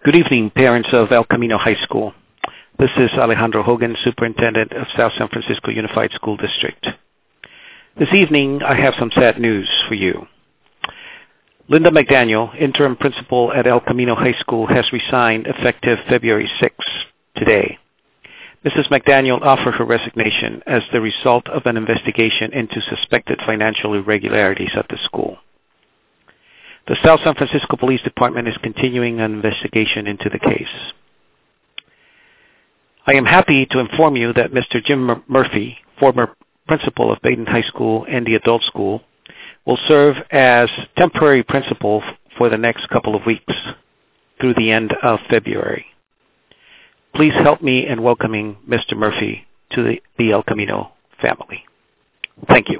Good evening, parents of El Camino High School. This is Alejandro Hogan, Superintendent of South San Francisco Unified School District. This evening, I have some sad news for you. Linda McDaniel, Interim Principal at El Camino High School, has resigned effective February 6 today. Mrs. McDaniel offered her resignation as the result of an investigation into suspected financial irregularities at the school. The South San Francisco Police Department is continuing an investigation into the case. I am happy to inform you that Mr. Jim Murphy, former principal of Baden High School and the adult school, will serve as temporary principal for the next couple of weeks through the end of February. Please help me in welcoming Mr. Murphy to the El Camino family. Thank you.